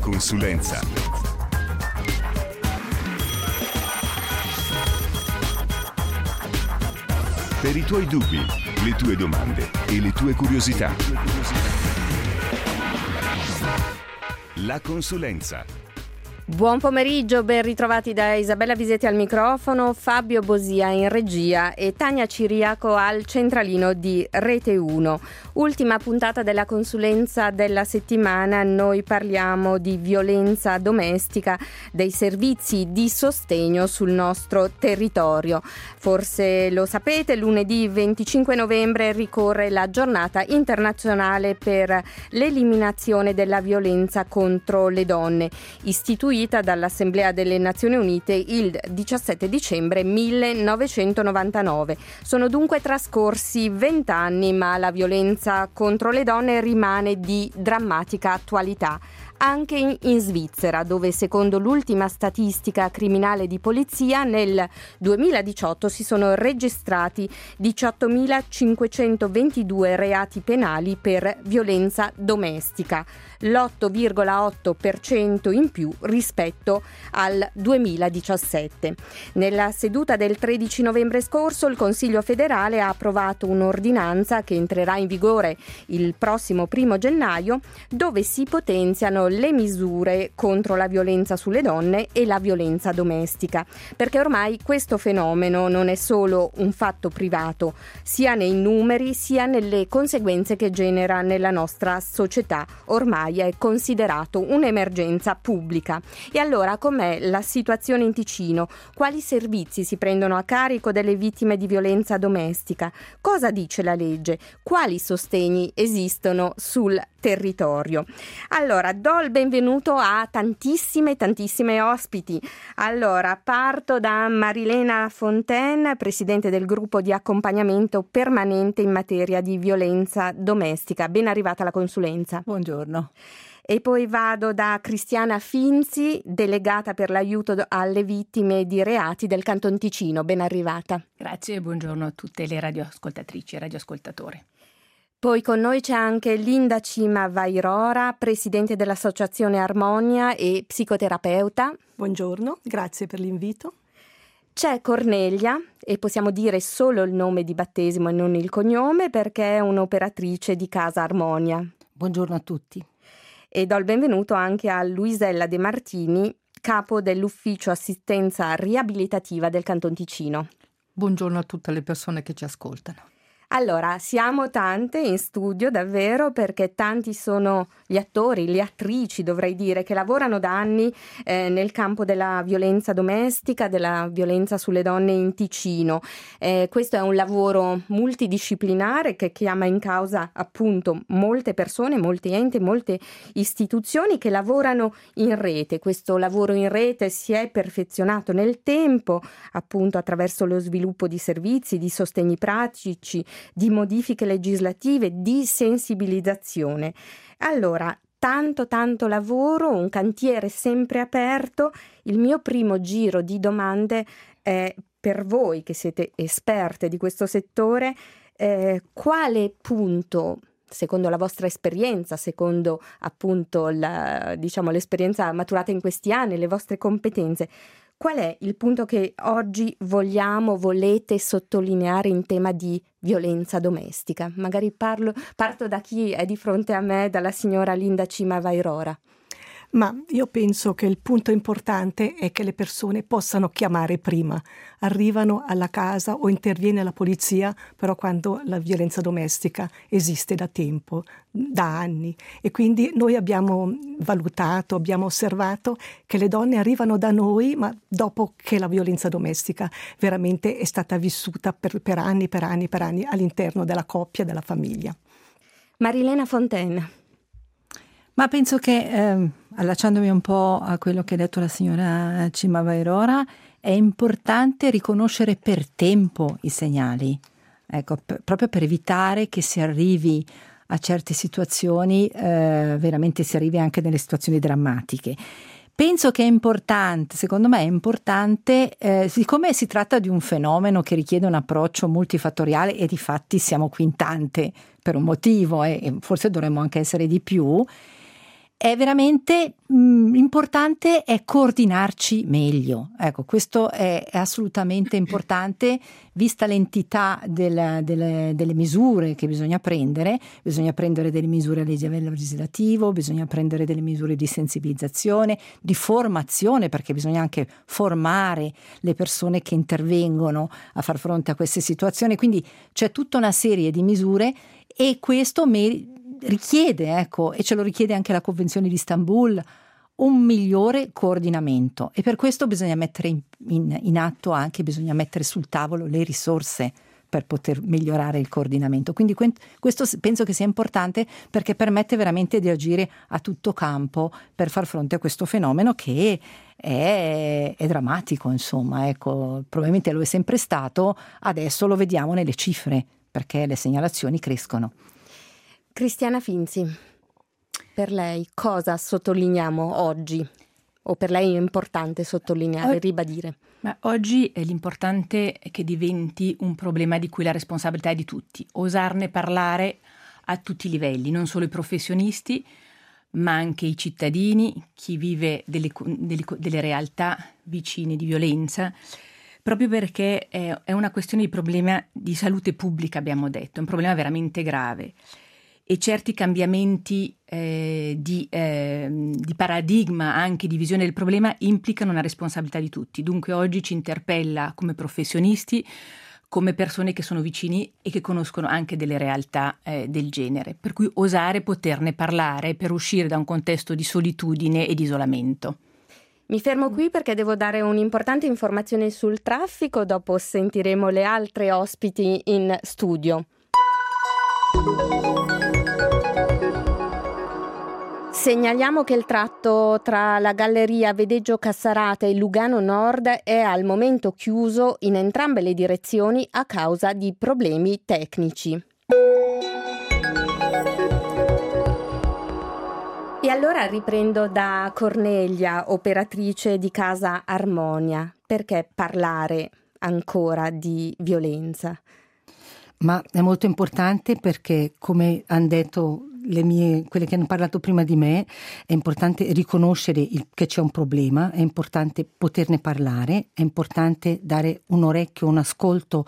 consulenza. Per i tuoi dubbi, le tue domande e le tue curiosità. La consulenza. Buon pomeriggio, ben ritrovati da Isabella Visetti al microfono, Fabio Bosia in regia e Tania Ciriaco al centralino di Rete 1. Ultima puntata della consulenza della settimana, noi parliamo di violenza domestica, dei servizi di sostegno sul nostro territorio. Forse lo sapete, lunedì 25 novembre ricorre la giornata internazionale per l'eliminazione della violenza contro le donne, istituita dall'Assemblea delle Nazioni Unite il 17 dicembre 1999. Sono dunque trascorsi 20 anni, ma la violenza contro le donne rimane di drammatica attualità. Anche in Svizzera, dove secondo l'ultima statistica criminale di polizia nel 2018 si sono registrati 18.522 reati penali per violenza domestica, l'8,8% in più rispetto al 2017. Nella seduta del 13 novembre scorso il Consiglio federale ha approvato un'ordinanza che entrerà in vigore il prossimo 1 gennaio, dove si potenziano le misure contro la violenza sulle donne e la violenza domestica, perché ormai questo fenomeno non è solo un fatto privato, sia nei numeri sia nelle conseguenze che genera nella nostra società. Ormai è considerato un'emergenza pubblica. E allora com'è la situazione in Ticino? Quali servizi si prendono a carico delle vittime di violenza domestica? Cosa dice la legge? Quali sostegni esistono sul territorio? Allora, do il benvenuto a tantissime ospiti. Allora, parto da Marilena Fontaine, presidente del gruppo di accompagnamento permanente in materia di violenza domestica. Ben arrivata alla consulenza. Buongiorno. E poi vado da Cristiana Finzi, delegata per l'aiuto alle vittime di reati del Canton Ticino. Ben arrivata. Grazie e buongiorno a tutte le radioascoltatrici e radioascoltatori. Poi con noi c'è anche Linda Cima Vairora, presidente dell'Associazione Armonia e psicoterapeuta. Buongiorno, grazie per l'invito. C'è Cornelia, e possiamo dire solo il nome di battesimo e non il cognome, perché è un'operatrice di Casa Armonia. Buongiorno a tutti. E do il benvenuto anche a Luisella De Martini, capo dell'Ufficio Assistenza Riabilitativa del Canton Ticino. Buongiorno a tutte le persone che ci ascoltano. Allora, siamo tante in studio davvero, perché tanti sono gli attori, le attrici dovrei dire, che lavorano da anni nel campo della violenza domestica, della violenza sulle donne in Ticino. Questo è un lavoro multidisciplinare che chiama in causa appunto molte persone, molti enti, molte istituzioni che lavorano in rete. Questo lavoro in rete si è perfezionato nel tempo, appunto attraverso lo sviluppo di servizi, di sostegni pratici, di modifiche legislative, di sensibilizzazione. Allora, tanto lavoro, un cantiere sempre aperto. Il mio primo giro di domande è per voi che siete esperte di questo settore, quale punto, secondo la vostra esperienza, secondo appunto l'esperienza maturata in questi anni, le vostre competenze, qual è il punto che oggi volete sottolineare in tema di violenza domestica? Magari parto da chi è di fronte a me, dalla signora Linda Cima Vairora. Ma io penso che il punto importante è che le persone possano chiamare prima. Arrivano alla casa o interviene la polizia, però quando la violenza domestica esiste da tempo, da anni. E quindi noi abbiamo valutato, abbiamo osservato che le donne arrivano da noi, ma dopo che la violenza domestica veramente è stata vissuta per anni all'interno della coppia, della famiglia. Marilena Fontaine. Ma penso che, allacciandomi un po' a quello che ha detto la signora Cima Vairora, è importante riconoscere per tempo i segnali, ecco, proprio per evitare che si arrivi a certe situazioni, veramente si arrivi anche nelle situazioni drammatiche. Penso che è importante, secondo me è importante, siccome si tratta di un fenomeno che richiede un approccio multifattoriale e difatti siamo qui in tante per un motivo e forse dovremmo anche essere di più, è veramente importante è coordinarci meglio. Ecco, questo è assolutamente importante, vista l'entità delle misure che bisogna prendere delle misure a livello legislativo, bisogna prendere delle misure di sensibilizzazione, di formazione, perché bisogna anche formare le persone che intervengono a far fronte a queste situazioni, quindi c'è tutta una serie di misure e questo richiede, ecco, e ce lo richiede anche la Convenzione di Istanbul, un migliore coordinamento, e per questo bisogna mettere in atto anche, bisogna mettere sul tavolo le risorse per poter migliorare il coordinamento. Quindi questo penso che sia importante, perché permette veramente di agire a tutto campo per far fronte a questo fenomeno che è drammatico, insomma, ecco, probabilmente lo è sempre stato, adesso lo vediamo nelle cifre, perché le segnalazioni crescono. Cristiana Finzi, per lei cosa sottolineiamo oggi? O per lei è importante sottolineare, ribadire? Ma oggi l'importante è che diventi un problema di cui la responsabilità è di tutti. Osarne parlare a tutti i livelli, non solo i professionisti, ma anche i cittadini, chi vive delle realtà vicine di violenza, proprio perché è una questione di problema di salute pubblica, abbiamo detto, è un problema veramente grave. E certi cambiamenti di paradigma, anche di visione del problema, implicano una responsabilità di tutti. Dunque oggi ci interpella come professionisti, come persone che sono vicini e che conoscono anche delle realtà del genere. Per cui osare poterne parlare per uscire da un contesto di solitudine e di isolamento. Mi fermo qui perché devo dare un'importante informazione sul traffico, dopo sentiremo le altre ospiti in studio. Segnaliamo che il tratto tra la galleria Vedeggio Cassarata e Lugano Nord è al momento chiuso in entrambe le direzioni a causa di problemi tecnici. E allora riprendo da Cornelia, operatrice di Casa Armonia. Perché parlare ancora di violenza? Ma è molto importante perché, come hanno detto quelle che hanno parlato prima di me, è importante riconoscere che c'è un problema, è importante poterne parlare, è importante dare un orecchio, un ascolto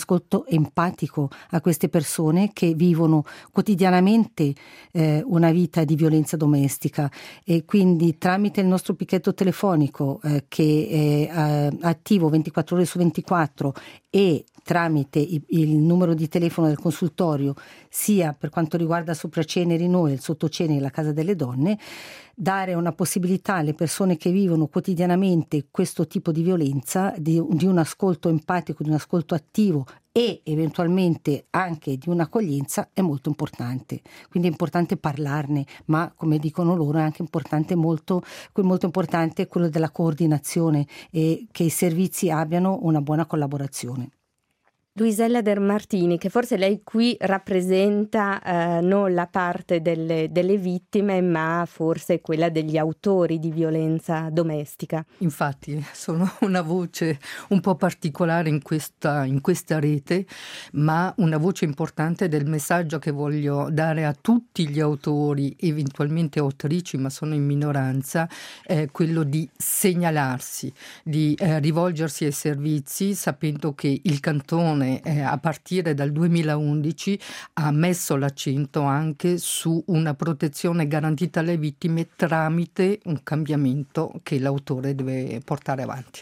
empatico a queste persone che vivono quotidianamente una vita di violenza domestica, e quindi tramite il nostro picchetto telefonico che è attivo 24 ore su 24 e tramite il numero di telefono del consultorio, sia per quanto riguarda Sopraceneri noi, il Sottoceneri, la Casa delle Donne, dare una possibilità alle persone che vivono quotidianamente questo tipo di violenza di un ascolto empatico, di un ascolto attivo e eventualmente anche di un'accoglienza è molto importante. Quindi è importante parlarne, ma come dicono loro è anche importante molto importante quello della coordinazione e che i servizi abbiano una buona collaborazione. Luisella De Martini, che forse lei qui rappresenta non la parte delle vittime, ma forse quella degli autori di violenza domestica. Infatti sono una voce un po' particolare in questa rete, ma una voce importante del messaggio che voglio dare a tutti gli autori, eventualmente autrici, ma sono in minoranza, quello di segnalarsi, di rivolgersi ai servizi, sapendo che il cantone a partire dal 2011 ha messo l'accento anche su una protezione garantita alle vittime tramite un cambiamento che l'autore deve portare avanti.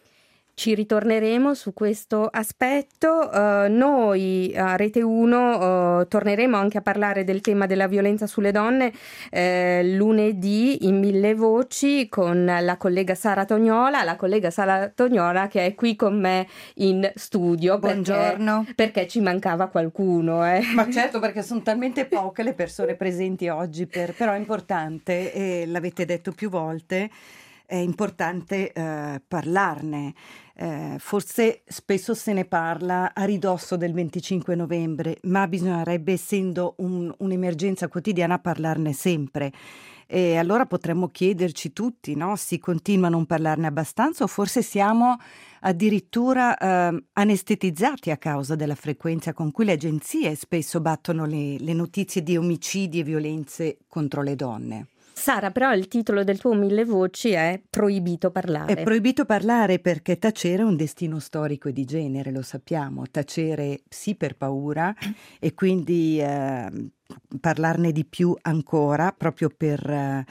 Ci ritorneremo su questo aspetto. Noi a Rete 1 torneremo anche a parlare del tema della violenza sulle donne lunedì in 1000 voci con la collega Sara Tognola che è qui con me in studio. Buongiorno. Perché ci mancava qualcuno. Ma certo, perché sono talmente poche le persone presenti oggi, però è importante, e l'avete detto più volte, è importante parlarne. Forse spesso se ne parla a ridosso del 25 novembre, ma bisognerebbe, essendo un'emergenza quotidiana, parlarne sempre. E allora potremmo chiederci tutti, no? Si continua a non parlarne abbastanza, o forse siamo addirittura anestetizzati a causa della frequenza con cui le agenzie spesso battono le notizie di omicidi e violenze contro le donne. Sara, però il titolo del tuo Mille Voci è Proibito parlare. È proibito parlare perché tacere è un destino storico e di genere, lo sappiamo. Tacere sì per paura e quindi parlarne di più ancora proprio per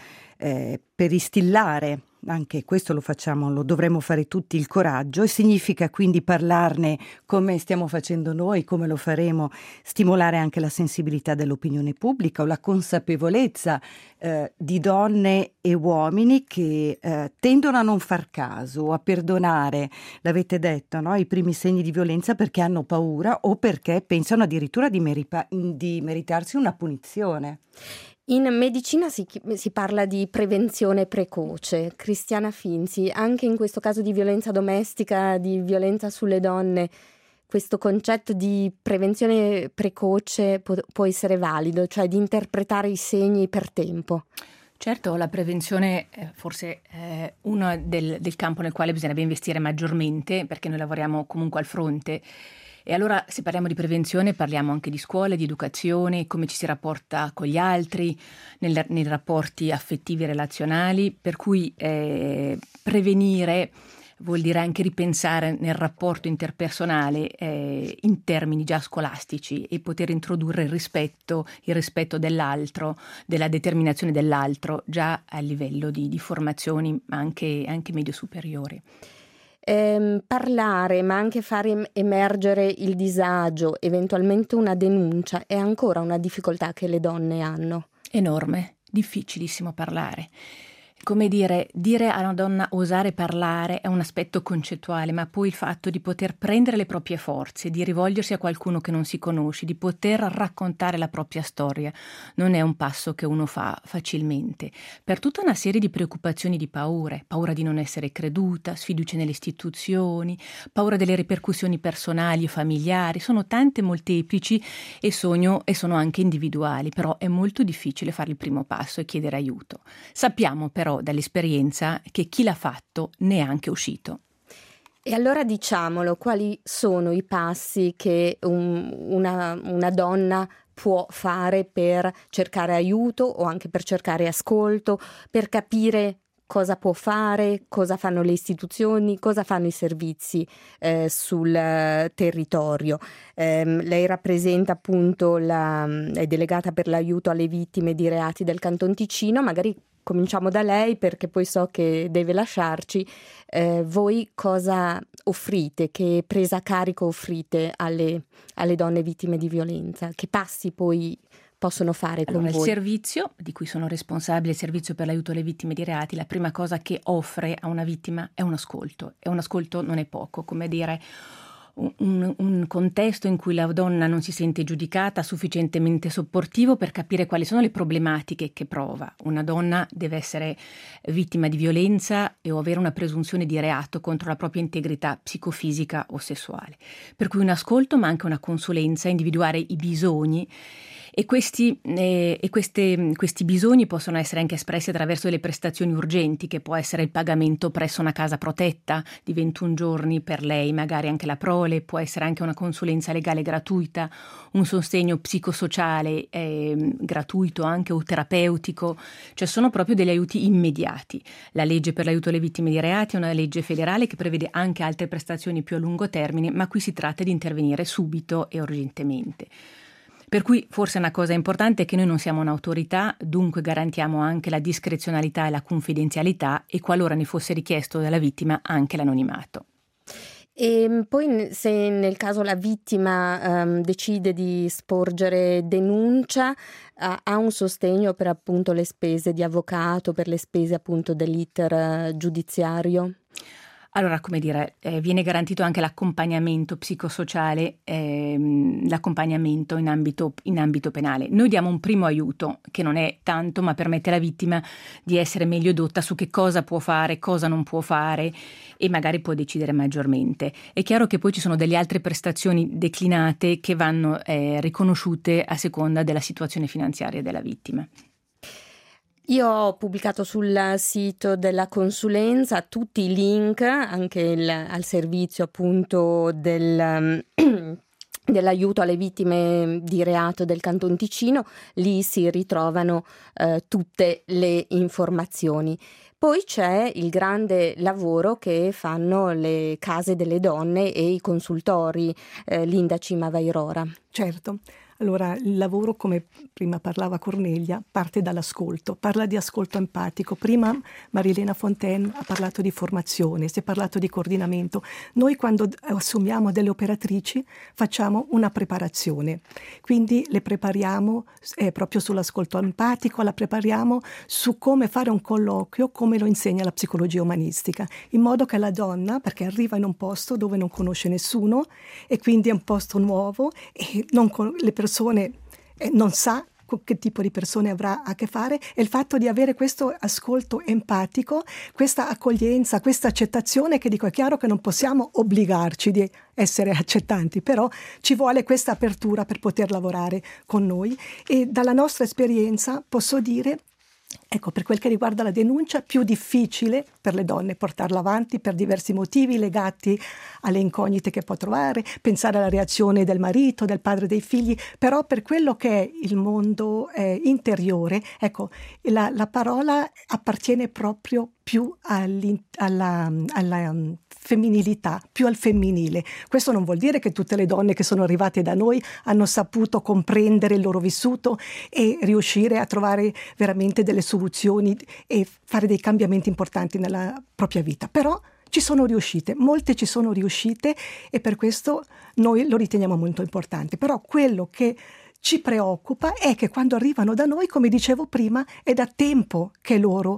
instillare, anche questo lo facciamo, lo dovremmo fare tutti, il coraggio, e significa quindi parlarne come stiamo facendo noi, come lo faremo, stimolare anche la sensibilità dell'opinione pubblica o la consapevolezza di donne e uomini che tendono a non far caso o a perdonare, l'avete detto, no? I primi segni di violenza perché hanno paura o perché pensano addirittura di meritarsi una punizione. In medicina si parla di prevenzione precoce. Cristiana Finzi, anche in questo caso di violenza domestica, di violenza sulle donne, questo concetto di prevenzione precoce può essere valido, cioè di interpretare i segni per tempo. Certo, la prevenzione forse è uno del campo nel quale bisognerebbe investire maggiormente, perché noi lavoriamo comunque al fronte. E allora, se parliamo di prevenzione, parliamo anche di scuola, di educazione, come ci si rapporta con gli altri, nei rapporti affettivi e relazionali, per cui prevenire vuol dire anche ripensare nel rapporto interpersonale in termini già scolastici e poter introdurre il rispetto dell'altro, della determinazione dell'altro, già a livello di formazioni anche medio superiori. Parlare, ma anche fare emergere il disagio, eventualmente una denuncia, è ancora una difficoltà che le donne hanno. Enorme, difficilissimo parlare. Come dire a una donna osare parlare è un aspetto concettuale, ma poi il fatto di poter prendere le proprie forze, di rivolgersi a qualcuno che non si conosce, di poter raccontare la propria storia, non è un passo che uno fa facilmente. Per tutta una serie di preoccupazioni, di paure, paura di non essere creduta, sfiducia nelle istituzioni, paura delle ripercussioni personali o familiari, sono tante, molteplici e sono anche individuali, però è molto difficile fare il primo passo e chiedere aiuto. Sappiamo però dall'esperienza che chi l'ha fatto ne è anche uscito. E allora diciamolo, quali sono i passi che una donna può fare per cercare aiuto o anche per cercare ascolto, per capire cosa può fare, cosa fanno le istituzioni, cosa fanno i servizi sul territorio. Lei rappresenta appunto è delegata per l'aiuto alle vittime di reati del Canton Ticino, magari cominciamo da lei perché poi so che deve lasciarci. Voi cosa offrite, che presa a carico offrite alle donne vittime di violenza? Che passi poi possono fare con voi? Il servizio di cui sono responsabile, il servizio per l'aiuto alle vittime di reati, la prima cosa che offre a una vittima è un ascolto, e un ascolto non è poco, come dire un contesto in cui la donna non si sente giudicata, sufficientemente sopportivo per capire quali sono le problematiche che prova. Una donna deve essere vittima di violenza o avere una presunzione di reato contro la propria integrità psicofisica o sessuale. Per cui un ascolto, ma anche una consulenza, individuare i bisogni. E questi bisogni possono essere anche espressi attraverso delle prestazioni urgenti, che può essere il pagamento presso una casa protetta di 21 giorni per lei, magari anche la prole, può essere anche una consulenza legale gratuita, un sostegno psicosociale gratuito anche o terapeutico, cioè sono proprio degli aiuti immediati. La legge per l'aiuto alle vittime di reati è una legge federale che prevede anche altre prestazioni più a lungo termine, ma qui si tratta di intervenire subito e urgentemente. Per cui forse una cosa importante è che noi non siamo un'autorità, dunque garantiamo anche la discrezionalità e la confidenzialità e, qualora ne fosse richiesto dalla vittima, anche l'anonimato. E poi se nel caso la vittima decide di sporgere denuncia, ha un sostegno per appunto le spese di avvocato, per le spese appunto dell'iter giudiziario? Allora, come dire, viene garantito anche l'accompagnamento psicosociale, l'accompagnamento in ambito penale. Noi diamo un primo aiuto, che non è tanto, ma permette alla vittima di essere meglio edotta su che cosa può fare, cosa non può fare e magari può decidere maggiormente. È chiaro che poi ci sono delle altre prestazioni declinate che vanno riconosciute a seconda della situazione finanziaria della vittima. Io ho pubblicato sul sito della consulenza tutti i link anche al servizio appunto dell'aiuto alle vittime di reato del Canton Ticino. Lì si ritrovano tutte le informazioni. Poi c'è il grande lavoro che fanno le case delle donne e i consultori, Linda Cimavairora. Certo. Allora, il lavoro, come prima parlava Cornelia, parte dall'ascolto, parla di ascolto empatico. Prima Marilena Fontaine ha parlato di formazione, si è parlato di coordinamento. Noi quando assumiamo delle operatrici facciamo una preparazione, quindi le prepariamo proprio sull'ascolto empatico, la prepariamo su come fare un colloquio, come lo insegna la psicologia umanistica, in modo che la donna, perché arriva in un posto dove non conosce nessuno e quindi è un posto nuovo e le persone non sa con che tipo di persone avrà a che fare, e il fatto di avere questo ascolto empatico, questa accoglienza, questa accettazione, che dico è chiaro che non possiamo obbligarci di essere accettanti, però ci vuole questa apertura per poter lavorare con noi. E dalla nostra esperienza posso dire, ecco, per quel che riguarda la denuncia, più difficile per le donne portarla avanti per diversi motivi legati alle incognite che può trovare, pensare alla reazione del marito, del padre dei figli, però per quello che è il mondo interiore, ecco, la parola appartiene proprio più alla femminilità, più al femminile. Questo non vuol dire che tutte le donne che sono arrivate da noi hanno saputo comprendere il loro vissuto e riuscire a trovare veramente delle soluzioni e fare dei cambiamenti importanti nella propria vita, però ci sono riuscite, molte ci sono riuscite, e per questo noi lo riteniamo molto importante. Però quello che ci preoccupa è che quando arrivano da noi, come dicevo prima, è da tempo che loro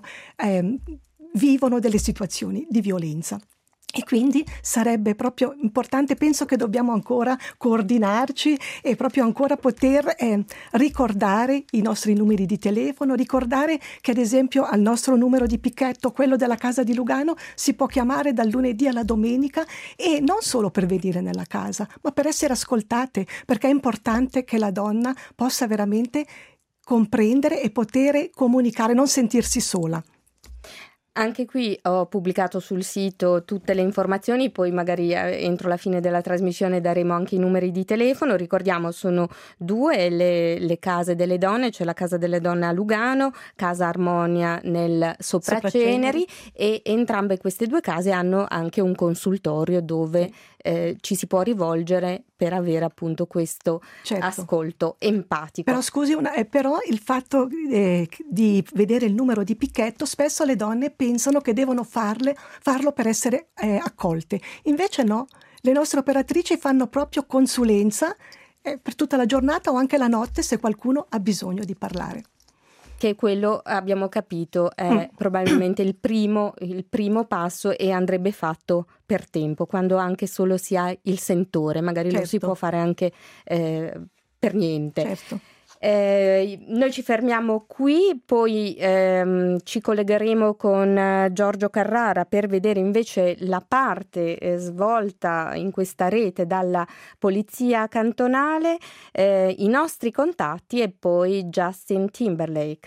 vivono delle situazioni di violenza. E quindi sarebbe proprio importante, penso che dobbiamo ancora coordinarci e proprio ancora poter ricordare i nostri numeri di telefono, ricordare che ad esempio al nostro numero di picchetto, quello della casa di Lugano, si può chiamare dal lunedì alla domenica, e non solo per venire nella casa, ma per essere ascoltate, perché è importante che la donna possa veramente comprendere e poter comunicare, non sentirsi sola. Anche qui ho pubblicato sul sito tutte le informazioni, poi magari entro la fine della trasmissione daremo anche i numeri di telefono. Ricordiamo, sono due le case delle donne, cioè la Casa delle Donne a Lugano, Casa Armonia nel Sopraceneri, e entrambe queste due case hanno anche un consultorio dove ci si può rivolgere per avere appunto questo ascolto empatico. Però scusi, però il fatto di vedere il numero di picchetto, spesso le donne pensano che devono farlo per essere accolte. Invece no, le nostre operatrici fanno proprio consulenza per tutta la giornata o anche la notte se qualcuno ha bisogno di parlare. Che quello, abbiamo capito, è probabilmente il primo passo, e andrebbe fatto per tempo, quando anche solo si ha il sentore, magari lo si può fare anche per niente. Certo. Noi ci fermiamo qui, poi ci collegheremo con Giorgio Carrara per vedere invece la parte svolta in questa rete dalla Polizia Cantonale, i nostri contatti e poi Justin Timberlake.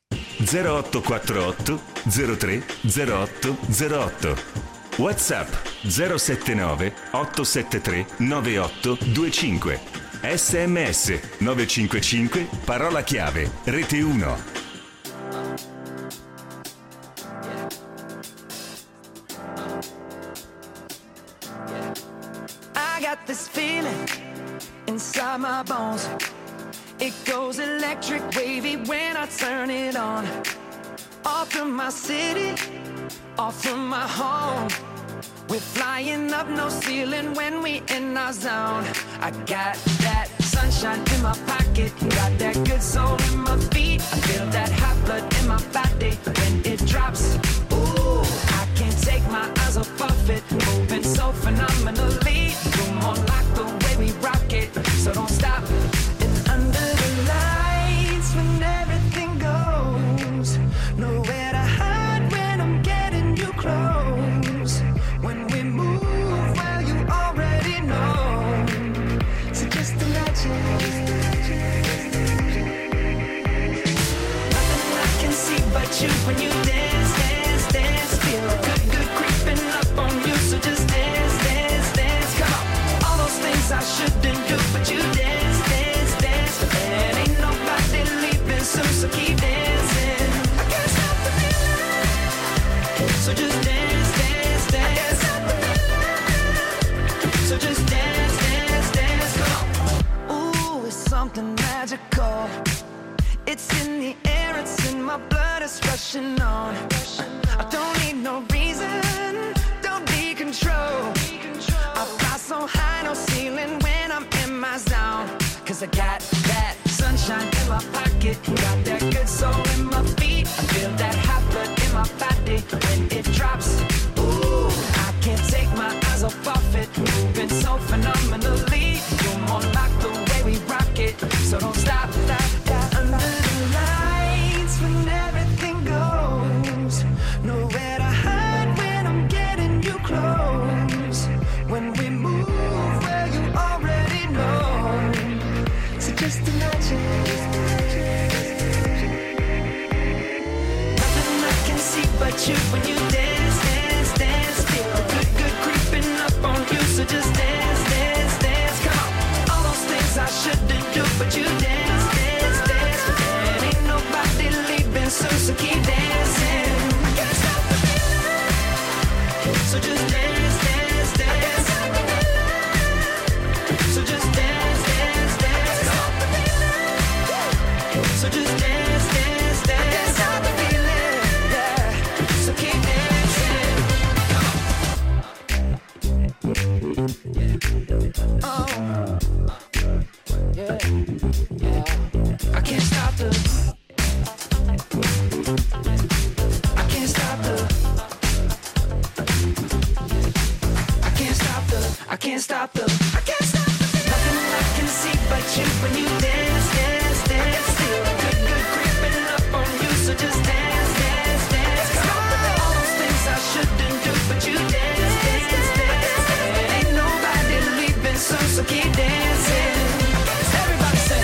0848 03 08 08 WhatsApp 079 873 9825 SMS 955 parola chiave Rete 1. I got this feeling inside my bones. It goes electric wavy when I turn it on. Off from my city, off from my home. We're flying up no ceiling when we in our zone. I got that sunshine in my pocket, got that good soul in my feet. I feel that hot blood in my body when it drops. Ooh, I can't take my eyes off of it, moving so phenomenally. You're more like the way we rock it, so don't stop. And under the lights when everything goes, nowhere to hide when I'm getting you close. When we move, well, you already know. So just imagine. Nothing I can see but something magical. It's in the air, it's in my blood, it's rushing on. I don't need no reason, don't be control. I fly so high, no ceiling when I'm in my zone. Cause I got that sunshine in my pocket, got that good soul in my feet. I feel that hot blood in my body when it drops. Ooh, I can't take my eyes off of it, moving so phenomenally. You're more like the way we rock it, so don't stop, stop, stop. Under the lights when everything goes, nowhere to hide when I'm getting you close. When we move, well you already know, so just imagine. Nothing I can see but you when you dance, dance, dance. Feel the good, good creeping up on you, so just dance, dance, dance. Come on, all those things I shouldn't do, but you dance, dance, dance. And ain't nobody leaving soon, so keep dancing. I can't stop the feeling, so just dance, dance, dance. So just dance, dance, dance. Stop the feeling, so just dance, dance, dance. I can't stop the feeling, yeah. So keep dancing. Oh, yeah, yeah. I can't stop the. I can't stop the. I can't stop the. I can't stop the. I can't stop the. Nothing I can see but you when you dance, dance, dance. Feel the good, good creeping up on you, so just dance, dance, dance. All those things I shouldn't do, but you dance, dance, dance. Ain't nobody leaving soon, so keep dancing. Everybody say.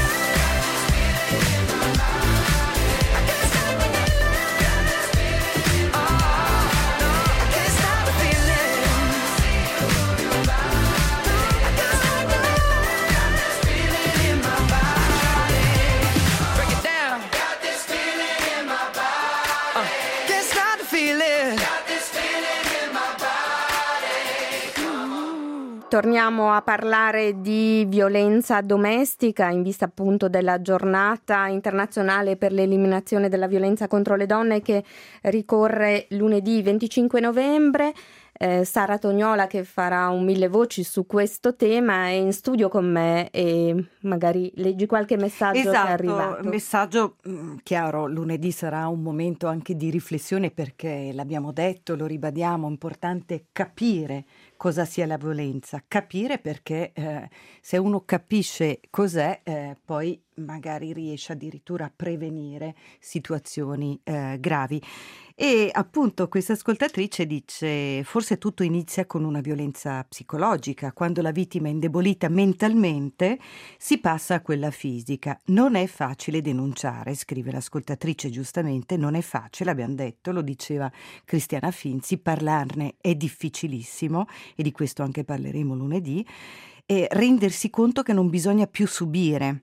Torniamo a parlare di violenza domestica in vista appunto della giornata internazionale per l'eliminazione della violenza contro le donne che ricorre lunedì 25 novembre. Sara Tognola, che farà un mille voci su questo tema, è in studio con me e magari leggi qualche messaggio che è arrivato. Messaggio chiaro, lunedì sarà un momento anche di riflessione perché l'abbiamo detto, lo ribadiamo, è importante capire cosa sia la violenza, capire perché se uno capisce cos'è poi magari riesce addirittura a prevenire situazioni gravi. E appunto questa ascoltatrice dice: forse tutto inizia con una violenza psicologica, quando la vittima è indebolita mentalmente si passa a quella fisica. Non è facile denunciare, scrive l'ascoltatrice giustamente, non è facile, abbiamo detto, lo diceva Cristiana Finzi, parlarne è difficilissimo e di questo anche parleremo lunedì, e rendersi conto che non bisogna più subire.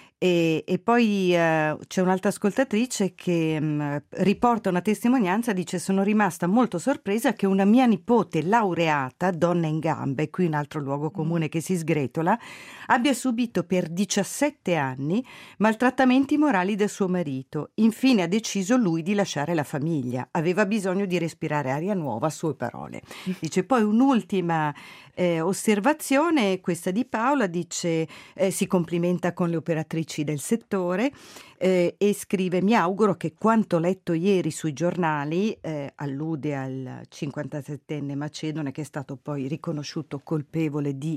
E poi c'è un'altra ascoltatrice che riporta una testimonianza, dice: sono rimasta molto sorpresa che una mia nipote laureata, donna in gambe, qui un altro luogo comune che si sgretola, abbia subito per 17 anni maltrattamenti morali da suo marito. Infine ha deciso lui di lasciare la famiglia, aveva bisogno di respirare aria nuova, sue parole. Dice poi un'ultima osservazione, questa di Paola, dice si complimenta con le operatrici del settore e scrive: mi auguro che quanto letto ieri sui giornali, allude al 57enne macedone che è stato poi riconosciuto colpevole di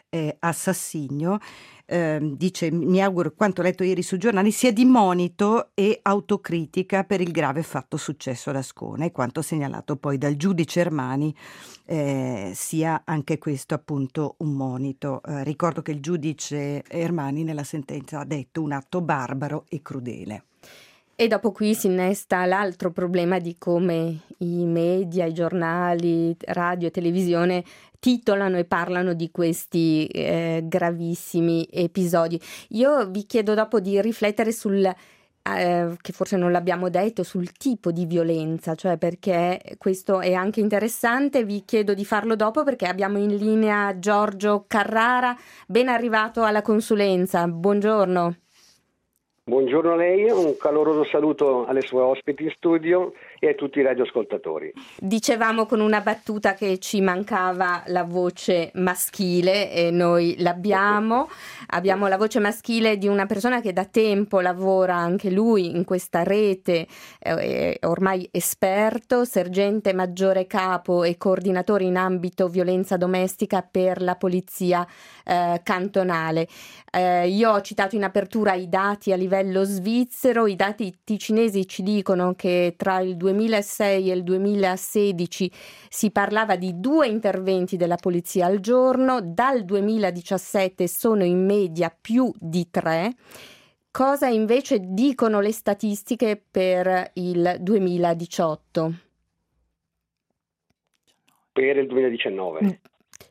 assassinio, dice: mi auguro quanto letto ieri sui giornali sia di monito e autocritica per il grave fatto successo ad Ascona e quanto segnalato poi dal giudice Ermani sia anche questo appunto un monito. Ricordo che il giudice Ermani nella sentenza ha detto un atto barbaro e crudele. E dopo qui si innesta l'altro problema di come i media, i giornali, radio e televisione titolano e parlano di questi gravissimi episodi. Io vi chiedo dopo di riflettere sul che forse non l'abbiamo detto, sul tipo di violenza, cioè perché questo è anche interessante. Vi chiedo di farlo dopo perché abbiamo in linea Giorgio Carrara, ben arrivato alla consulenza, buongiorno. Buongiorno a lei, un caloroso saluto alle sue ospiti in studio e a tutti i radioascoltatori. Dicevamo con una battuta che ci mancava la voce maschile e noi l'abbiamo. Abbiamo la voce maschile di una persona che da tempo lavora anche lui in questa rete, ormai esperto, sergente maggiore capo e coordinatore in ambito violenza domestica per la polizia cantonale. Io ho citato in apertura i dati a livello svizzero. I dati ticinesi ci dicono che tra il 2006 e il 2016 si parlava di 2 interventi della polizia al giorno, dal 2017 sono in media più di 3. Cosa invece dicono le statistiche per il 2018? Per il 2019.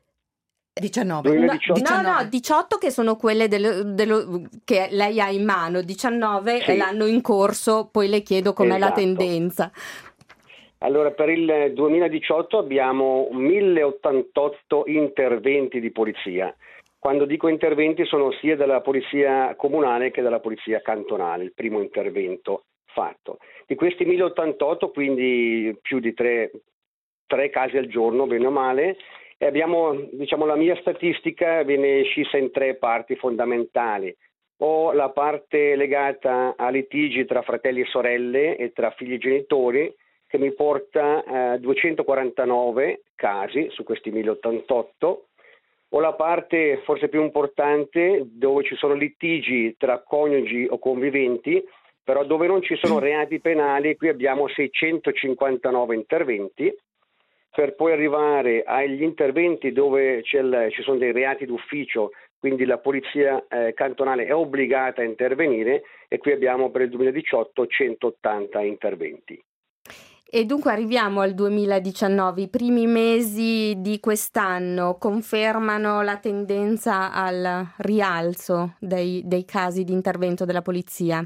19. 2018. No, 18 che sono quelle che lei ha in mano, 19 Sì. è l'anno in corso, poi le chiedo com'è la Esatto. tendenza. Allora, per il 2018 abbiamo 1088 interventi di polizia. Quando dico interventi sono sia della polizia comunale che della polizia cantonale, il primo intervento fatto. Di questi 1088, quindi più di 3 casi al giorno, bene o male. E abbiamo, la mia statistica viene scissa in 3 parti fondamentali. Ho la parte legata a litigi tra fratelli e sorelle e tra figli e genitori, che mi porta a 249 casi su questi 1088. Ho la parte forse più importante dove ci sono litigi tra coniugi o conviventi, però dove non ci sono reati penali. Qui abbiamo 659 interventi. Per poi arrivare agli interventi dove ci sono dei reati d'ufficio, quindi la polizia cantonale è obbligata a intervenire, e qui abbiamo per il 2018 180 interventi. E dunque arriviamo al 2019, i primi mesi di quest'anno confermano la tendenza al rialzo dei casi di intervento della polizia.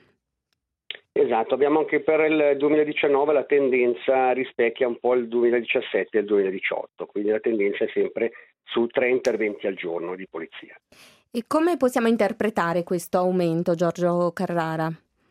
Esatto, abbiamo anche per il 2019 la tendenza rispecchia un po' il 2017 e il 2018, quindi la tendenza è sempre su 3 interventi al giorno di polizia. E come possiamo interpretare questo aumento, Giorgio Carrara?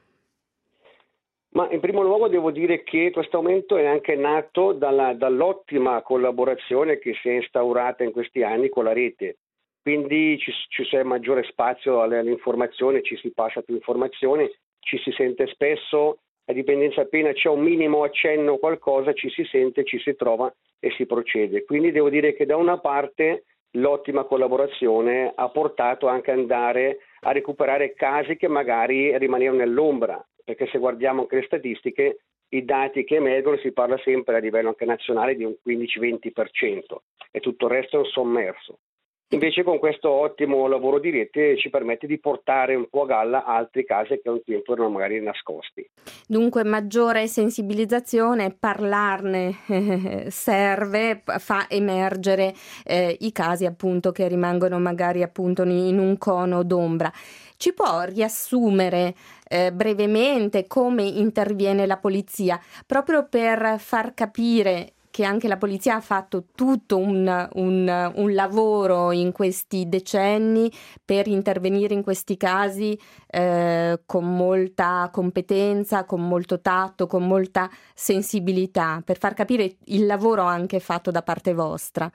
Ma in primo luogo devo dire che questo aumento è anche nato dall'ottima collaborazione che si è instaurata in questi anni con la rete. Quindi ci c'è maggiore spazio all'informazione, ci si passa più informazioni, ci si sente spesso, a dipendenza appena c'è un minimo accenno qualcosa, ci si sente, ci si trova e si procede. Quindi devo dire che da una parte l'ottima collaborazione ha portato anche ad andare a recuperare casi che magari rimanevano nell'ombra, perché se guardiamo anche le statistiche, i dati che emergono, si parla sempre a livello anche nazionale di un 15-20% e tutto il resto è un sommerso. Invece con questo ottimo lavoro di rete ci permette di portare un po' a galla altri casi che un tempo erano magari nascosti. Dunque maggiore sensibilizzazione, parlarne serve, fa emergere i casi appunto che rimangono magari appunto in un cono d'ombra. Ci può riassumere brevemente come interviene la polizia, proprio per far capire che anche la polizia ha fatto tutto un lavoro in questi decenni per intervenire in questi casi con molta competenza, con molto tatto, con molta sensibilità, per far capire il lavoro anche fatto da parte vostra.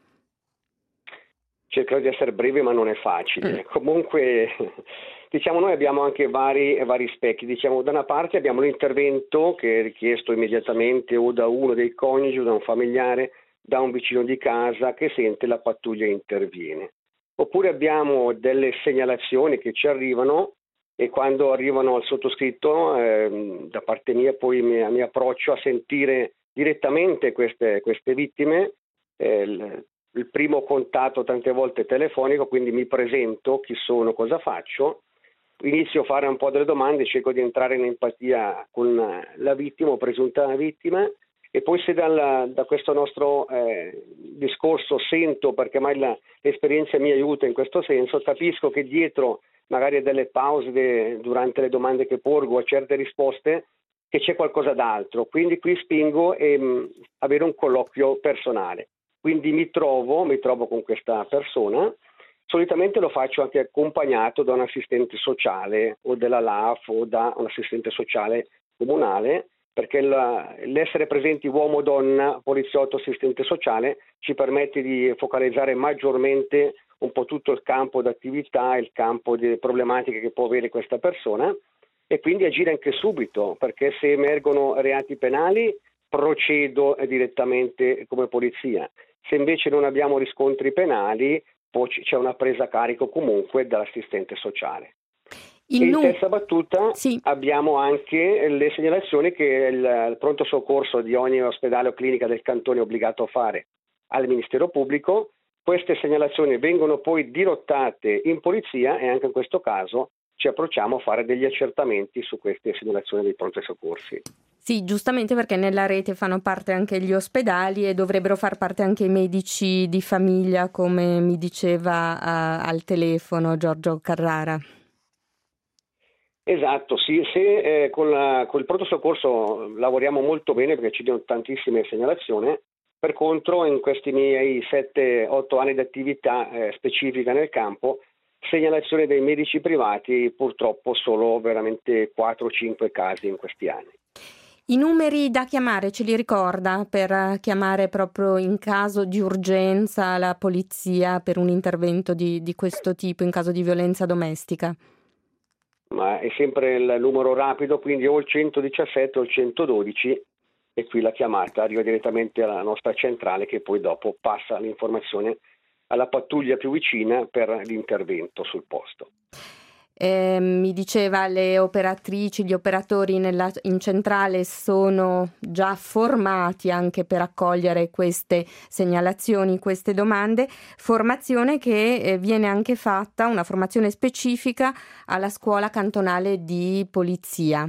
Cercherò di essere breve, ma non è facile. Comunque, noi abbiamo anche vari specchi. Da una parte abbiamo l'intervento che è richiesto immediatamente o da uno dei coniugi o da un familiare, da un vicino di casa che sente la pattuglia e interviene. Oppure abbiamo delle segnalazioni che ci arrivano e quando arrivano al sottoscritto, da parte mia poi mi approccio a sentire direttamente queste vittime. Il primo contatto tante volte telefonico, quindi mi presento, chi sono, cosa faccio, inizio a fare un po' delle domande, cerco di entrare in empatia con la vittima o presunta vittima, e poi se da questo nostro discorso sento, perché mai l'esperienza mi aiuta in questo senso, capisco che dietro magari a delle pause durante le domande che porgo, a certe risposte, che c'è qualcosa d'altro. Quindi qui spingo a avere un colloquio personale. Quindi mi trovo con questa persona. Solitamente lo faccio anche accompagnato da un assistente sociale o della LAF o da un assistente sociale comunale, perché l'essere presenti uomo, donna, poliziotto, assistente sociale ci permette di focalizzare maggiormente un po' tutto il campo d'attività, il campo di problematiche che può avere questa persona, e quindi agire anche subito, perché se emergono reati penali procedo direttamente come polizia. Se invece non abbiamo riscontri penali, poi c'è una presa a carico comunque dall'assistente sociale. In terza battuta abbiamo anche le segnalazioni che il pronto soccorso di ogni ospedale o clinica del cantone è obbligato a fare al Ministero Pubblico. Queste segnalazioni vengono poi dirottate in polizia e anche in questo caso ci approcciamo a fare degli accertamenti su queste segnalazioni dei pronti soccorsi. Sì, giustamente, perché nella rete fanno parte anche gli ospedali e dovrebbero far parte anche i medici di famiglia, come mi diceva al telefono Giorgio Carrara. Esatto, sì, se con il pronto soccorso lavoriamo molto bene perché ci diano tantissime segnalazioni. Per contro, in questi miei 7-8 anni di attività specifica nel campo, segnalazioni dei medici privati purtroppo solo veramente 4-5 casi in questi anni. I numeri da chiamare ce li ricorda per chiamare proprio in caso di urgenza la polizia per un intervento di questo tipo in caso di violenza domestica? Ma è sempre il numero rapido, quindi o il 117 o il 112, e qui la chiamata arriva direttamente alla nostra centrale che poi dopo passa l'informazione alla pattuglia più vicina per l'intervento sul posto. Mi diceva, le operatrici, gli operatori in centrale sono già formati anche per accogliere queste segnalazioni, queste domande, formazione che viene anche fatta, una formazione specifica alla scuola cantonale di polizia.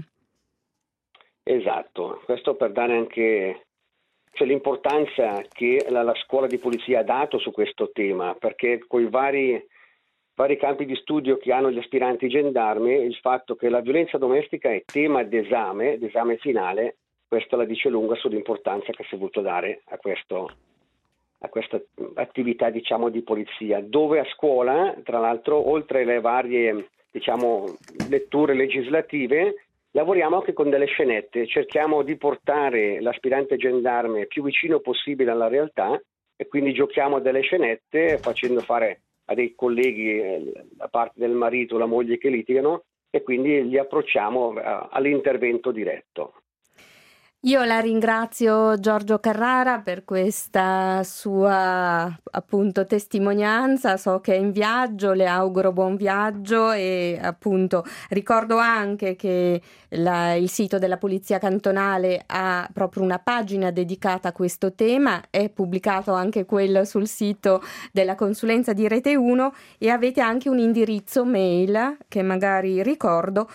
Esatto, questo per dare anche l'importanza che la scuola di polizia ha dato su questo tema, perché con i vari campi di studio che hanno gli aspiranti gendarmi, il fatto che la violenza domestica è tema d'esame finale, questo la dice lunga sull'importanza che si è voluto dare a questa attività, diciamo, di polizia, dove a scuola, tra l'altro, oltre alle varie, diciamo, letture legislative, lavoriamo anche con delle scenette, cerchiamo di portare l'aspirante gendarme più vicino possibile alla realtà e quindi giochiamo delle scenette facendo fare a dei colleghi da parte del marito o la moglie che litigano e quindi li approcciamo all'intervento diretto. Io la ringrazio Giorgio Carrara per questa sua appunto testimonianza, so che è in viaggio, le auguro buon viaggio e appunto ricordo anche che il sito della Polizia Cantonale ha proprio una pagina dedicata a questo tema, è pubblicato anche quello sul sito della consulenza di Rete 1 e avete anche un indirizzo mail che magari ricordo,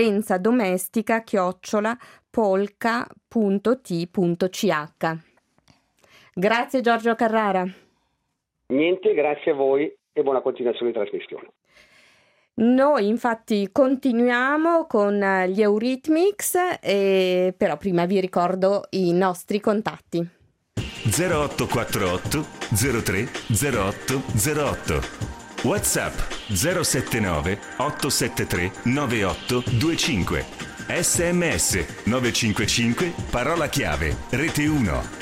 violenzadomestica@polka.t.ch. Grazie Giorgio Carrara. Niente, grazie a voi e buona continuazione di trasmissione. Noi infatti continuiamo con gli Eurythmics, però prima vi ricordo i nostri contatti. 0848 03 08 08 WhatsApp 079 873 9825 SMS 955 parola chiave Rete 1.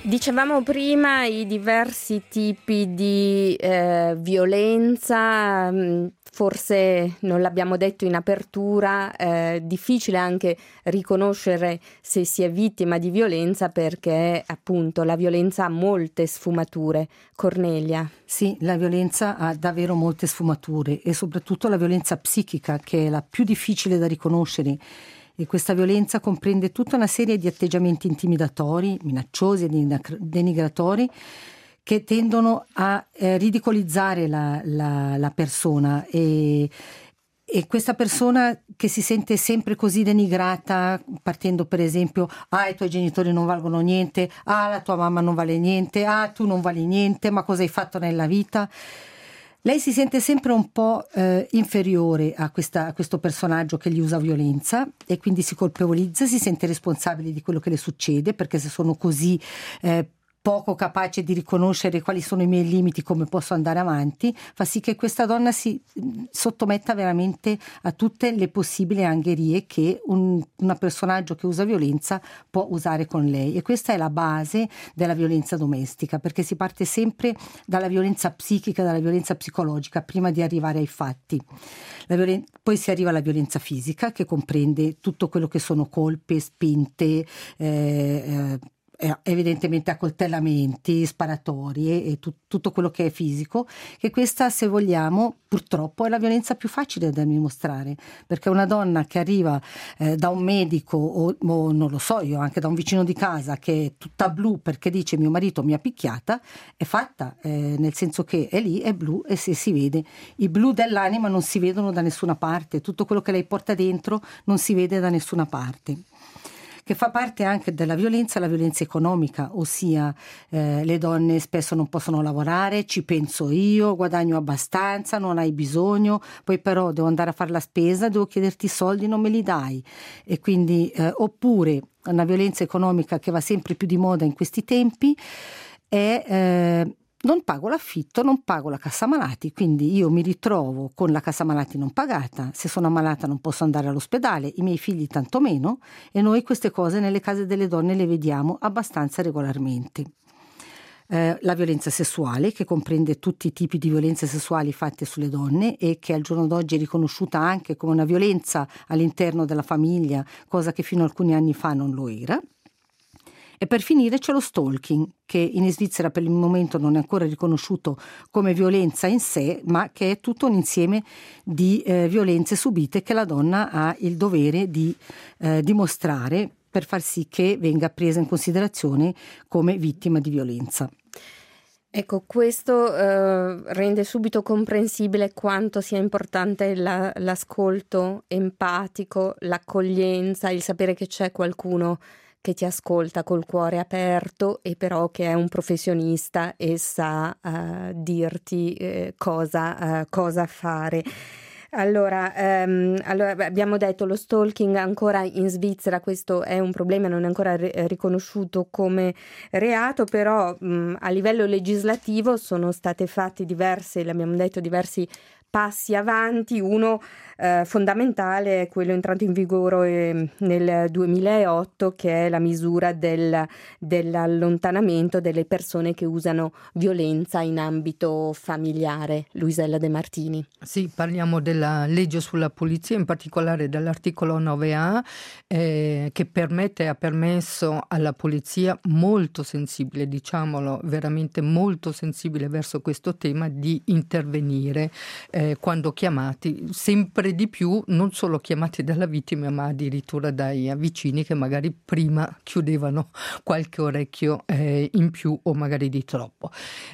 Dicevamo prima i diversi tipi di violenza, forse non l'abbiamo detto in apertura, difficile anche riconoscere se si è vittima di violenza perché appunto la violenza ha molte sfumature. Cornelia. Sì, la violenza ha davvero molte sfumature e soprattutto la violenza psichica, che è la più difficile da riconoscere. E questa violenza comprende tutta una serie di atteggiamenti intimidatori, minacciosi e denigratori che tendono a ridicolizzare la persona e questa persona che si sente sempre così denigrata, partendo per esempio: i tuoi genitori non valgono niente, la tua mamma non vale niente, tu non vali niente, ma cosa hai fatto nella vita? Lei si sente sempre un po' inferiore a questo personaggio che gli usa violenza e quindi si colpevolizza, si sente responsabile di quello che le succede, perché se sono così poco capace di riconoscere quali sono i miei limiti, come posso andare avanti, fa sì che questa donna si sottometta veramente a tutte le possibili angherie che un personaggio che usa violenza può usare con lei. E questa è la base della violenza domestica, perché si parte sempre dalla violenza psichica, dalla violenza psicologica, prima di arrivare ai fatti. Poi si arriva alla violenza fisica, che comprende tutto quello che sono colpi, spinte, evidentemente accoltellamenti, sparatorie e tutto quello che è fisico, che questa, se vogliamo, purtroppo è la violenza più facile da dimostrare, perché una donna che arriva da un medico o non lo so io, anche da un vicino di casa che è tutta blu perché dice mio marito mi ha picchiata, è fatta, nel senso che è lì, è blu e se si vede. I blu dell'anima non si vedono da nessuna parte, tutto quello che lei porta dentro non si vede da nessuna parte. Che fa parte anche della violenza, la violenza economica, ossia le donne spesso non possono lavorare, ci penso io, guadagno abbastanza, non hai bisogno, poi però devo andare a fare la spesa, devo chiederti i soldi, non me li dai. E quindi, oppure una violenza economica che va sempre più di moda in questi tempi è non pago l'affitto, non pago la cassa malati, quindi io mi ritrovo con la cassa malati non pagata, se sono ammalata non posso andare all'ospedale, i miei figli tanto meno, e noi queste cose nelle case delle donne le vediamo abbastanza regolarmente. La violenza sessuale, che comprende tutti i tipi di violenze sessuali fatte sulle donne e che al giorno d'oggi è riconosciuta anche come una violenza all'interno della famiglia, cosa che fino a alcuni anni fa non lo era. E per finire c'è lo stalking, che in Svizzera per il momento non è ancora riconosciuto come violenza in sé, ma che è tutto un insieme di violenze subite che la donna ha il dovere di dimostrare per far sì che venga presa in considerazione come vittima di violenza. Ecco, questo rende subito comprensibile quanto sia importante l'ascolto empatico, l'accoglienza, il sapere che c'è qualcuno che ti ascolta col cuore aperto e però che è un professionista e sa dirti cosa fare. Allora, abbiamo detto lo stalking ancora in Svizzera, questo è un problema, non è ancora riconosciuto come reato, però a livello legislativo sono state fatti diversi passi avanti. Uno fondamentale è quello entrato in vigore nel 2008, che è la misura dell'allontanamento delle persone che usano violenza in ambito familiare. Luisella De Martini. Sì, parliamo della legge sulla polizia, in particolare dell'articolo 9A che ha permesso alla polizia molto sensibile, diciamolo, veramente molto sensibile verso questo tema, di intervenire quando chiamati, sempre di più, non solo chiamati dalla vittima, ma addirittura dai vicini che magari prima chiudevano qualche orecchio in più o magari di troppo.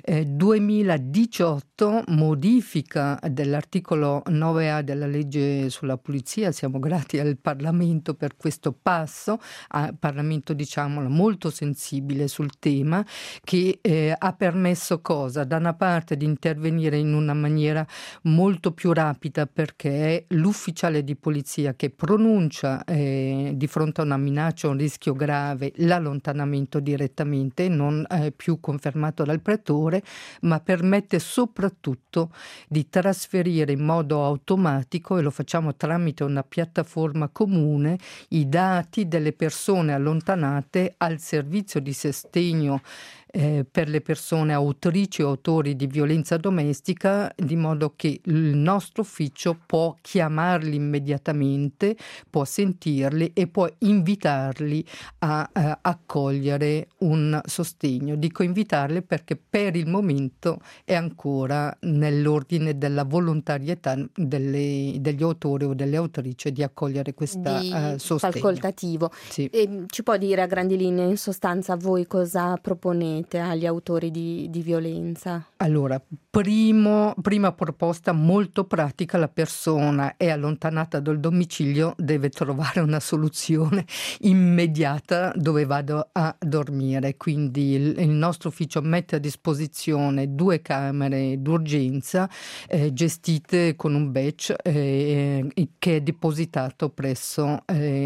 2018, modifica dell'articolo 9A della legge sulla polizia, siamo grati al Parlamento per questo passo, Parlamento diciamolo molto sensibile sul tema, che ha permesso cosa? Da una parte di intervenire in una maniera molto più rapida, perché l'ufficiale di polizia che pronuncia di fronte a una minaccia o un rischio grave l'allontanamento direttamente, non più confermato dal pretore, ma permette soprattutto di trasferire in modo automatico, e lo facciamo tramite una piattaforma comune, i dati delle persone allontanate al servizio di sostegno per le persone autrici o autori di violenza domestica, di modo che il nostro ufficio può chiamarli immediatamente, può sentirli e può invitarli a accogliere un sostegno. Dico invitarli perché per il momento è ancora nell'ordine della volontarietà degli autori o delle autrici di accogliere questa sostegno. Facoltativo. Sì. Ci può dire a grandi linee, in sostanza, voi cosa proponete agli autori di violenza? Allora, prima proposta molto pratica: la persona è allontanata dal domicilio, deve trovare una soluzione immediata dove vado a dormire, quindi il nostro ufficio mette a disposizione 2 camere d'urgenza gestite con un badge che è depositato presso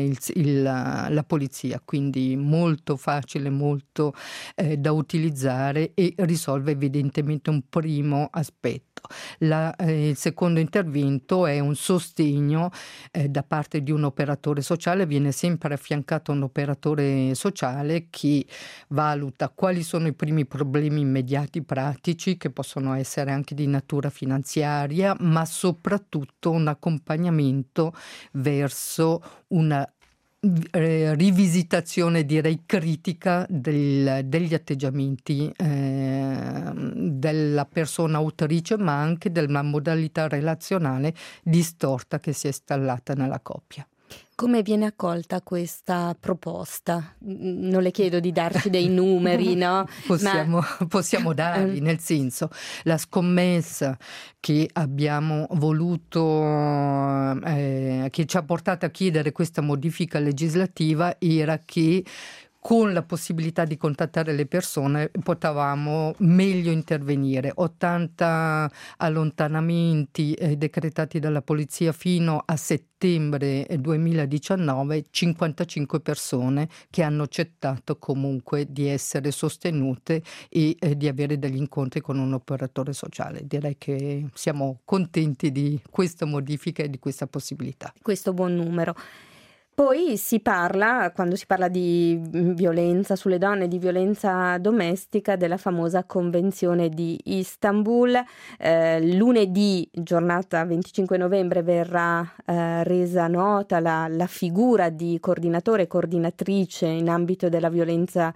la polizia, quindi molto facile, molto da utilizzare, e risolve evidentemente un primo aspetto. Il secondo intervento è un sostegno da parte di un operatore sociale. Viene sempre affiancato un operatore sociale che valuta quali sono i primi problemi immediati pratici, che possono essere anche di natura finanziaria, ma soprattutto un accompagnamento verso una rivisitazione, direi critica, degli atteggiamenti della persona autrice, ma anche della modalità relazionale distorta che si è installata nella coppia. Come viene accolta questa proposta? Non le chiedo di darci dei numeri, no? Possiamo darli, nel senso, la scommessa che abbiamo voluto, che ci ha portato a chiedere questa modifica legislativa, era che con la possibilità di contattare le persone potevamo meglio intervenire. 80 allontanamenti decretati dalla polizia fino a settembre 2019, 55 persone che hanno accettato comunque di essere sostenute e di avere degli incontri con un operatore sociale. Direi che siamo contenti di questa modifica e di questa possibilità. Questo buon numero. Poi si parla, quando si parla di violenza sulle donne, di violenza domestica, della famosa Convenzione di Istanbul. Lunedì, giornata 25 novembre, verrà resa nota la figura di coordinatore e coordinatrice in ambito della violenza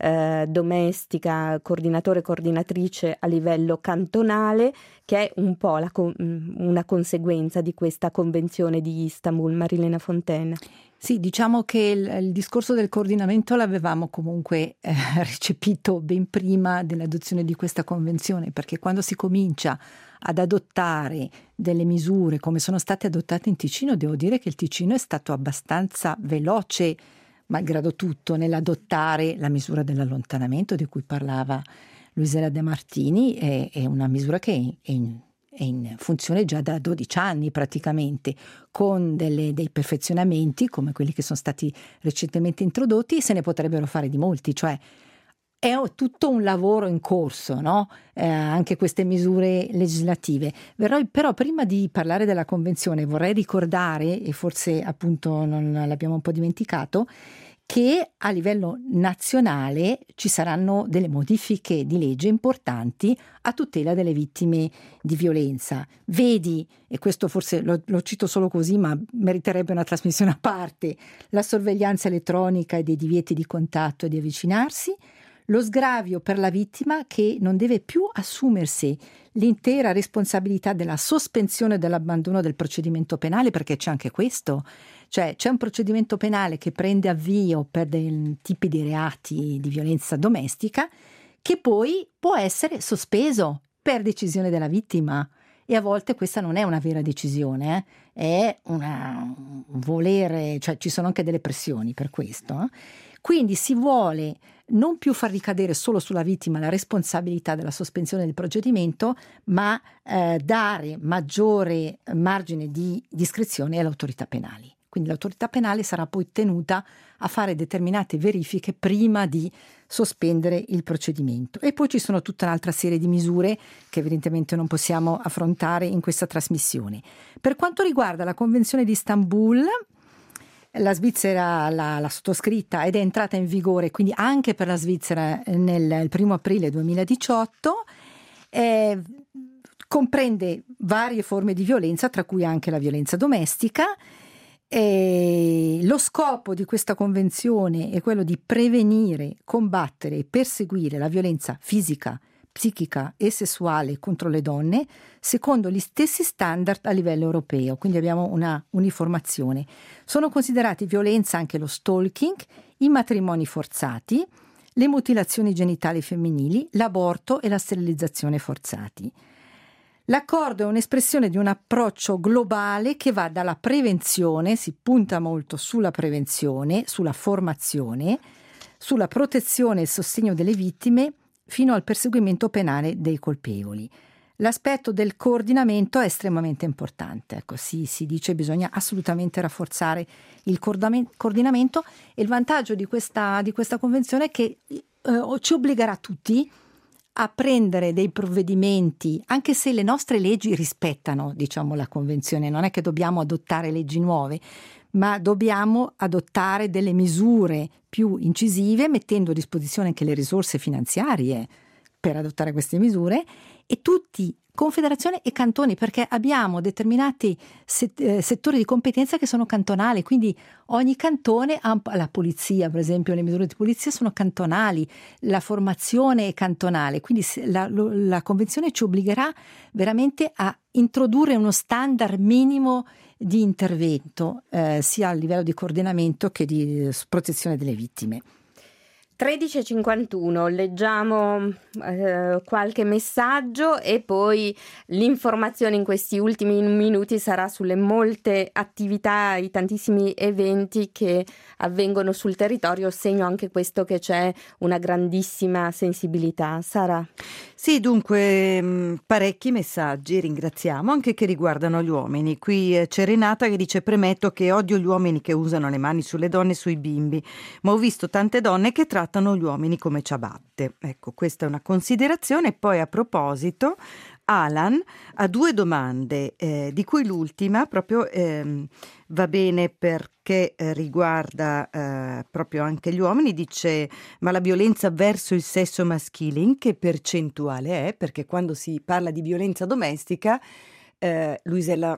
domestica, coordinatore e coordinatrice a livello cantonale, che è un po' una conseguenza di questa Convenzione di Istanbul. Marilena Fontaine. Sì, diciamo che il discorso del coordinamento l'avevamo comunque recepito ben prima dell'adozione di questa convenzione, perché quando si comincia ad adottare delle misure come sono state adottate in Ticino, devo dire che il Ticino è stato abbastanza veloce, malgrado tutto, nell'adottare la misura dell'allontanamento di cui parlava Luisella De Martini. È una misura che è in funzione già da 12 anni praticamente, con dei perfezionamenti come quelli che sono stati recentemente introdotti. Se ne potrebbero fare di molti, cioè è tutto un lavoro in corso, no? Anche queste misure legislative. Però prima di parlare della convenzione vorrei ricordare, e forse appunto non l'abbiamo un po' dimenticato, che a livello nazionale ci saranno delle modifiche di legge importanti a tutela delle vittime di violenza. Vedi, e questo forse lo cito solo così, ma meriterebbe una trasmissione a parte, la sorveglianza elettronica e dei divieti di contatto e di avvicinarsi, lo sgravio per la vittima che non deve più assumersi l'intera responsabilità della sospensione e dell'abbandono del procedimento penale, perché c'è anche questo. Cioè c'è un procedimento penale che prende avvio per dei tipi di reati di violenza domestica che poi può essere sospeso per decisione della vittima, e a volte questa non è una vera decisione, è un volere, cioè ci sono anche delle pressioni per questo. Quindi si vuole non più far ricadere solo sulla vittima la responsabilità della sospensione del procedimento, ma dare maggiore margine di discrezione alle autorità penali. Quindi l'autorità penale sarà poi tenuta a fare determinate verifiche prima di sospendere il procedimento. E poi ci sono tutta un'altra serie di misure che evidentemente non possiamo affrontare in questa trasmissione. Per quanto riguarda la Convenzione di Istanbul, la Svizzera l'ha sottoscritta ed è entrata in vigore, quindi anche per la Svizzera nel 1 aprile 2018. Comprende varie forme di violenza, tra cui anche la violenza domestica. Lo scopo di questa convenzione è quello di prevenire, combattere e perseguire la violenza fisica, psichica e sessuale contro le donne secondo gli stessi standard a livello europeo, quindi abbiamo una uniformazione. Sono considerati violenza anche lo stalking, i matrimoni forzati, le mutilazioni genitali femminili, l'aborto e la sterilizzazione forzati. L'accordo è un'espressione di un approccio globale che va dalla prevenzione, si punta molto sulla prevenzione, sulla formazione, sulla protezione e il sostegno delle vittime, fino al perseguimento penale dei colpevoli. L'aspetto del coordinamento è estremamente importante. Ecco, si dice che bisogna assolutamente rafforzare il coordinamento, e il vantaggio di questa convenzione è che ci obbligherà tutti a prendere dei provvedimenti, anche se le nostre leggi rispettano, diciamo, la convenzione. Non è che dobbiamo adottare leggi nuove, ma dobbiamo adottare delle misure più incisive, mettendo a disposizione anche le risorse finanziarie per adottare queste misure, e tutti, confederazione e cantoni, perché abbiamo determinati settori di competenza che sono cantonali, quindi ogni cantone ha la polizia, per esempio, le misure di polizia sono cantonali, la formazione è cantonale, quindi la convenzione ci obbligherà veramente a introdurre uno standard minimo di intervento, sia a livello di coordinamento che di protezione delle vittime. 13:51, leggiamo qualche messaggio e poi l'informazione in questi ultimi minuti sarà sulle molte attività, i tantissimi eventi che avvengono sul territorio. Segno anche questo che c'è una grandissima sensibilità. Sara? Sì, dunque parecchi messaggi, ringraziamo, anche che riguardano gli uomini. Qui c'è Renata che dice: premetto che odio gli uomini che usano le mani sulle donne e sui bimbi, ma ho visto tante donne che trattano gli uomini come ciabatte. Ecco, questa è una considerazione. Poi, a proposito, Alan ha due domande, di cui l'ultima proprio va bene perché riguarda proprio anche gli uomini. Dice: ma la violenza verso il sesso maschile in che percentuale è? Perché quando si parla di violenza domestica, Luisella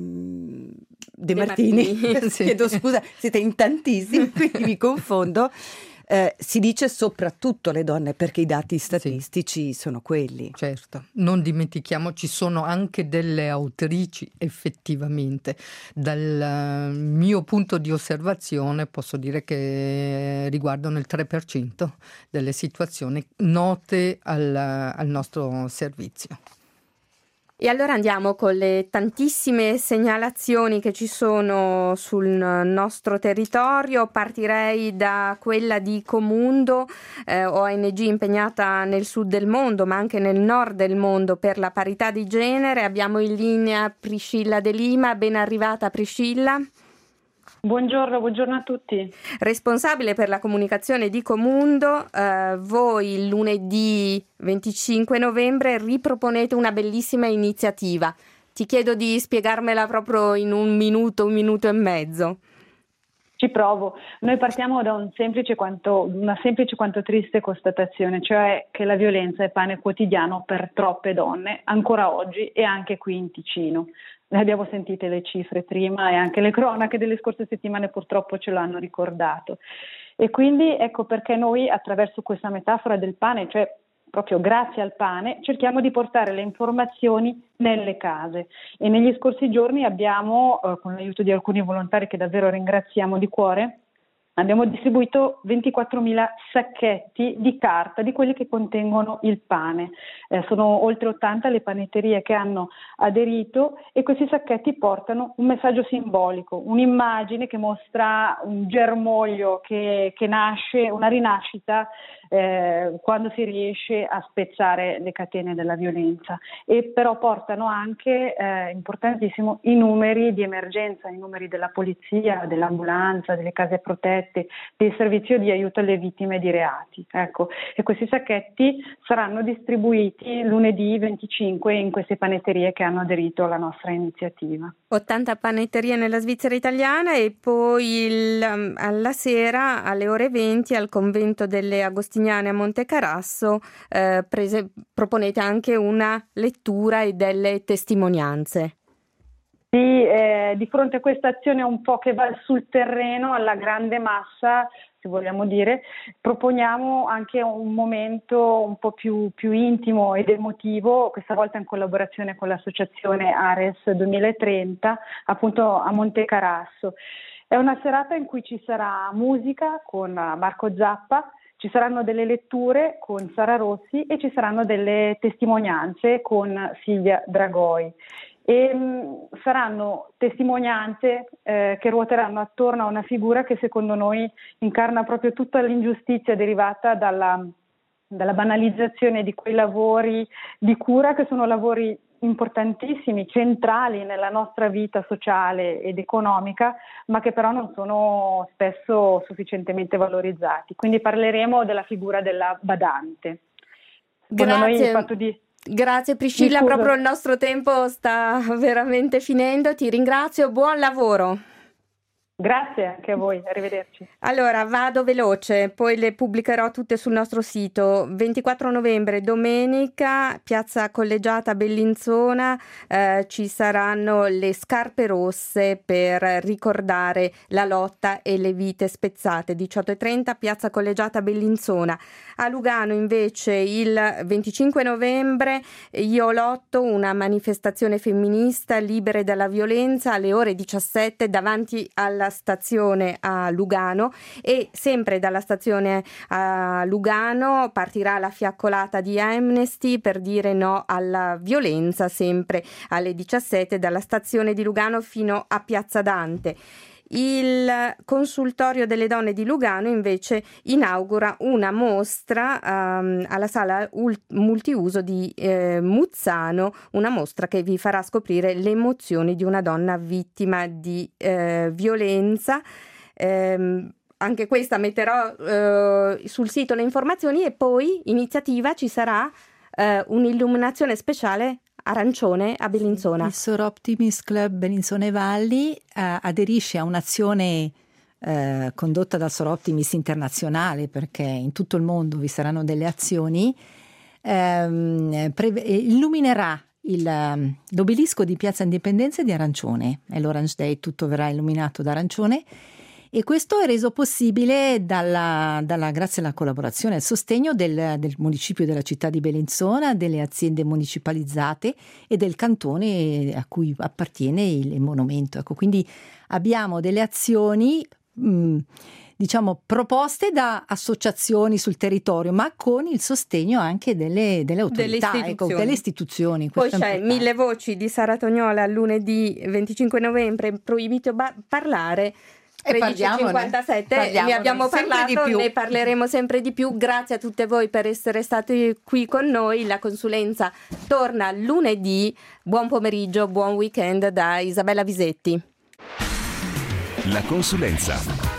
De Martini, sì. chiedo scusa, siete in tantissimi, quindi mi confondo. Si dice soprattutto le donne, perché i dati statistici sono quelli. Certo, non dimentichiamo, ci sono anche delle autrici effettivamente. Dal mio punto di osservazione posso dire che riguardano il 3% delle situazioni note al nostro servizio. E allora andiamo con le tantissime segnalazioni che ci sono sul nostro territorio. Partirei da quella di Comundo, ONG impegnata nel sud del mondo ma anche nel nord del mondo per la parità di genere. Abbiamo in linea Priscilla De Lima. Ben arrivata, Priscilla. Buongiorno a tutti. Responsabile per la comunicazione di Comundo, voi il lunedì 25 novembre riproponete una bellissima iniziativa. Ti chiedo di spiegarmela proprio in un minuto e mezzo. Ci provo. Noi partiamo da una semplice quanto triste constatazione, cioè che la violenza è pane quotidiano per troppe donne, ancora oggi e anche qui in Ticino. Ne abbiamo sentite le cifre prima e anche le cronache delle scorse settimane purtroppo ce l'hanno ricordato. E quindi ecco perché noi, attraverso questa metafora del pane, cioè proprio grazie al pane, cerchiamo di portare le informazioni nelle case. E negli scorsi giorni abbiamo, con l'aiuto di alcuni volontari che davvero ringraziamo di cuore, abbiamo distribuito 24.000 sacchetti di carta, di quelli che contengono il pane. Sono oltre 80 le panetterie che hanno aderito, e questi sacchetti portano un messaggio simbolico, un'immagine che mostra un germoglio che nasce, una rinascita quando si riesce a spezzare le catene della violenza. E però portano anche, importantissimo, i numeri di emergenza, i numeri della polizia, dell'ambulanza, delle case protette, del servizio di aiuto alle vittime di reati. Ecco, e questi sacchetti saranno distribuiti lunedì 25 in queste panetterie che hanno aderito alla nostra iniziativa. 80 panetterie nella Svizzera italiana, e poi alla sera alle ore 20 al convento delle Agostiniane a Montecarasso proponete anche una lettura e delle testimonianze. Sì, di fronte a questa azione un po' che va sul terreno, alla grande massa, se vogliamo dire, proponiamo anche un momento un po' più intimo ed emotivo, questa volta in collaborazione con l'associazione Ares 2030, appunto a Montecarasso. È una serata in cui ci sarà musica con Marco Zappa, ci saranno delle letture con Sara Rossi e ci saranno delle testimonianze con Silvia Dragoi. E saranno testimonianze che ruoteranno attorno a una figura che secondo noi incarna proprio tutta l'ingiustizia derivata dalla banalizzazione di quei lavori di cura, che sono lavori importantissimi, centrali nella nostra vita sociale ed economica, ma che però non sono spesso sufficientemente valorizzati. Quindi parleremo della figura della badante. Secondo noi il fatto di... Grazie Priscilla, proprio il nostro tempo sta veramente finendo, ti ringrazio, buon lavoro. Grazie anche a voi, arrivederci. Allora vado veloce, poi le pubblicherò tutte sul nostro sito. 24 novembre, domenica, Piazza Collegiata Bellinzona, ci saranno le scarpe rosse per ricordare la lotta e le vite spezzate. 18:30, Piazza Collegiata Bellinzona. A Lugano invece il 25 novembre, Io lotto, una manifestazione femminista libere dalla violenza alle ore 17 davanti alla stazione a Lugano, e sempre dalla stazione a Lugano partirà la fiaccolata di Amnesty per dire no alla violenza, sempre alle 17 dalla stazione di Lugano fino a Piazza Dante. Il consultorio delle donne di Lugano invece inaugura una mostra alla sala multiuso di Muzzano, una mostra che vi farà scoprire le emozioni di una donna vittima di violenza. Anche questa metterò sul sito le informazioni, e poi iniziativa ci sarà un'illuminazione speciale arancione a Bellinzona. Il Sor Optimis Club Bellinzona e Valli aderisce a un'azione condotta dal Sor Optimis internazionale, perché in tutto il mondo vi saranno delle azioni, illuminerà l'obelisco di Piazza Indipendenza di arancione. È l'Orange Day, tutto verrà illuminato d'arancione. E questo è reso possibile grazie alla collaborazione e al sostegno del municipio della città di Bellinzona, delle aziende municipalizzate e del cantone a cui appartiene il monumento. Ecco, quindi abbiamo delle azioni proposte da associazioni sul territorio, ma con il sostegno anche delle autorità, delle istituzioni. Poi c'è Mille voci di Sara Tognola lunedì 25 novembre, proibito parlare. 13:57, ne abbiamo parlato, ne parleremo sempre di più. Grazie a tutte voi per essere stati qui con noi. La consulenza torna lunedì. Buon pomeriggio, buon weekend da Isabella Visetti. La consulenza.